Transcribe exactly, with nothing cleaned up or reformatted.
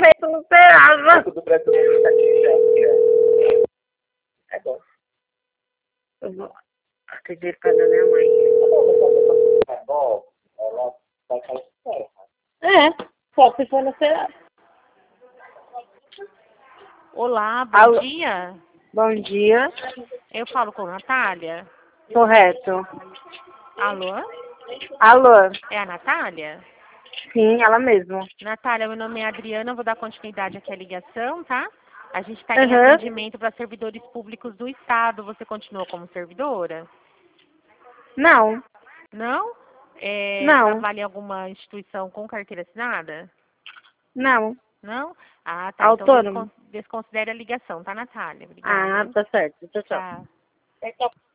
acredito, não esperava. Do Brasil é. É bom. Eu vou acreditar pra da minha mãe. É bom, ela vai cair terra. É, só se for no celular. Olá, bom Alô? dia. Bom dia. Eu falo com a Natália. Correto. Alô? Alô? É a Natália? Sim, ela mesma. Natália, meu nome é Adriana, eu vou dar continuidade aqui à ligação, tá? A gente está em Uhum. atendimento para servidores públicos do Estado. Você continua como servidora? Não, Não? É, não, trabalha em alguma instituição com carteira assinada? não. Não? Ah, tá. Então Autônomo. descon desconsidere a ligação, tá, Natália? Ah, Obrigada. tá certo. Tchau, tchau. Tchau.